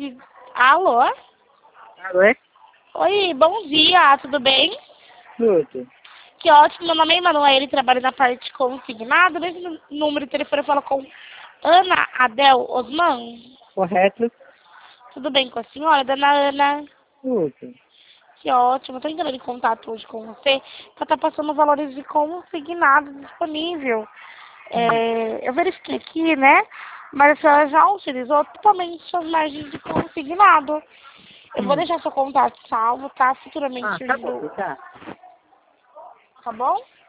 Alô? Alô, é? Oi, bom dia, tudo bem? Tudo. Que ótimo, meu nome é Emanuele, trabalho na parte consignada. Mesmo número de telefone eu falo com Ana Adel Osman. Correto? Tudo bem com a senhora, dona Ana? Tudo. Que ótimo, estou entrando em contato hoje com você para estar passando valores de consignado disponível. Eu verifiquei aqui, né? Mas a senhora já utilizou totalmente suas margens de consignado. Eu vou deixar seu contato salvo, tá? Futuramente Tá bom, surgindo. tá. Tá bom?